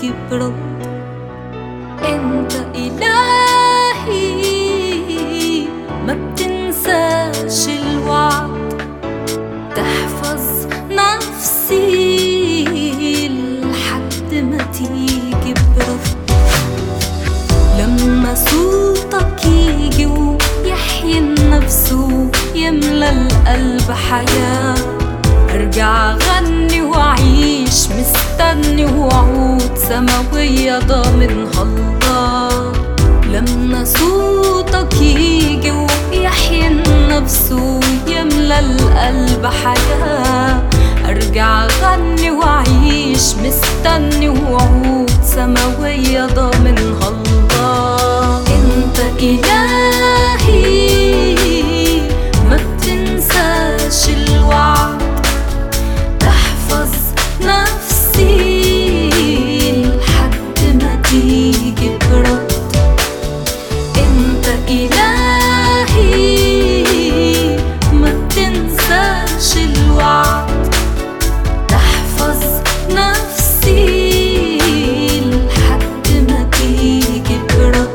تيجي برد. انت إلهي ما بتنساش الوعد، تحفظ نفسي لحد ما تيجي برد. لما صوتك يجي ويحيي النفس ويملى القلب حياة، ارجع غني وعيش مستني وعود سماوية ضامنها الله. لما صوتك يجي ويحيي النفس ويملى القلب حياة، ارجع غني وعيش مستني وعود سماوية ضامنها الله. انت إلهي ما بتنساش الوعد، تحفظ نفسي لحد ما تيجي برد. انت إلهي ما بتنساش الوعد، تحفظ نفسي لحد ما تيجي برد.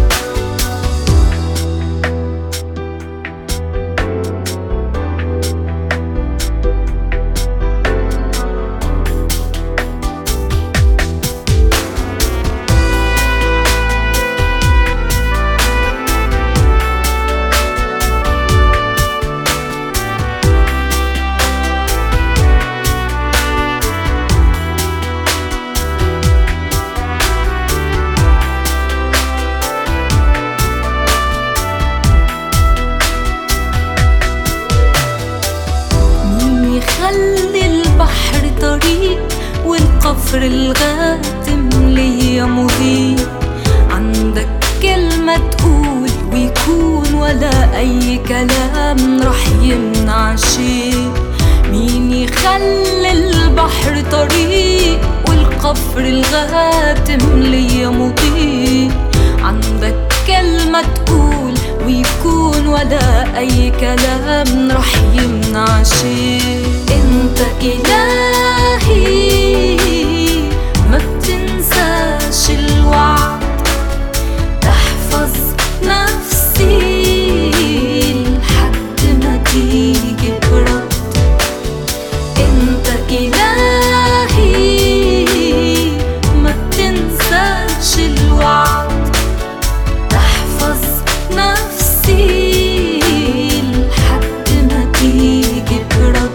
خلي البحر طريق والقفر الغاتم ليا مضيء. عندك كلمة تقول ويكون، ولا أي كلام رح يمنع شيء. مين يخلي البحر طريق والقفر الغاتم ليا مضيء. عندك كلمة تقول ويكون، ولا أي كلام رح يمنع شيء. انت إلهي ما بتنساش الوعد، تحفظ نفسي لحد ما تيجي برد. انت إلهي ما بتنساش الوعد، تحفظ نفسي لحد ما تيجي برد.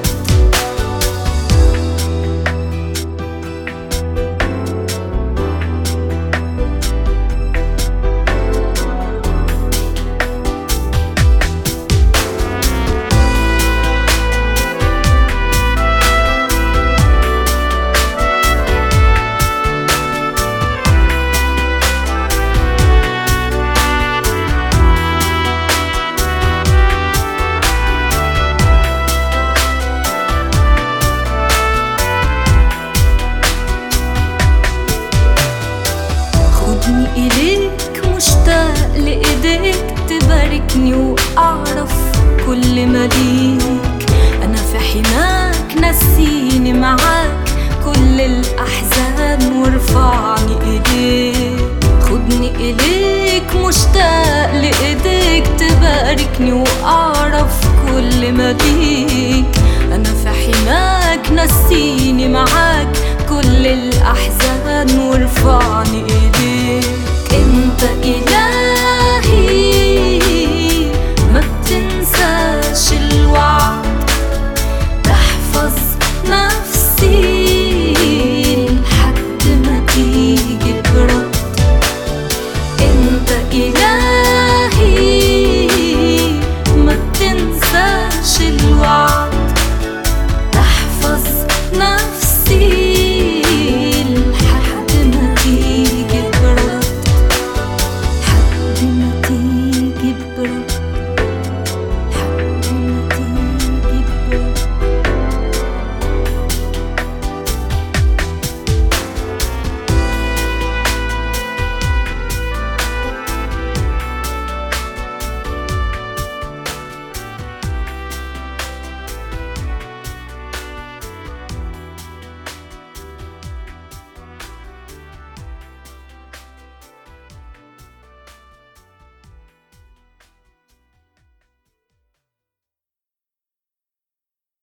خدني إليك مشتاق لإيديك تباركني وأعرف كل ما ليك. أنا في حماك نسيني معاك كل الأحزان وارفعني إليك. خدني إليك مشتاق لإيديك تباركني وأعرف كل ما ليك. أنا في حماك نسيني معاك كل الأحزان وارفعني إليك.